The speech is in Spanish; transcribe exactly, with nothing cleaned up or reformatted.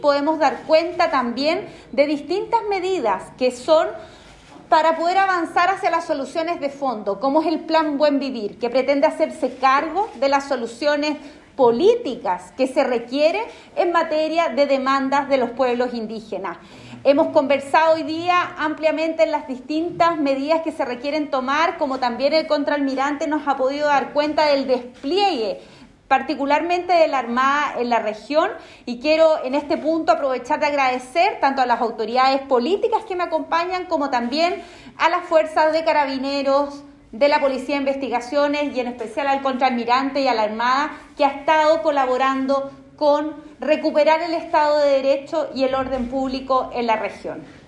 podemos dar cuenta también de distintas medidas que son para poder avanzar hacia las soluciones de fondo, como es el Plan Buen Vivir, que pretende hacerse cargo de las soluciones políticas que se requieren en materia de demandas de los pueblos indígenas. Hemos conversado hoy día ampliamente en las distintas medidas que se requieren tomar, como también el contraalmirante nos ha podido dar cuenta del despliegue, particularmente de la Armada en la región, y quiero en este punto aprovechar de agradecer tanto a las autoridades políticas que me acompañan como también a las fuerzas de carabineros, de la Policía de Investigaciones y en especial al contraalmirante y a la Armada que ha estado colaborando con recuperar el Estado de Derecho y el orden público en la región.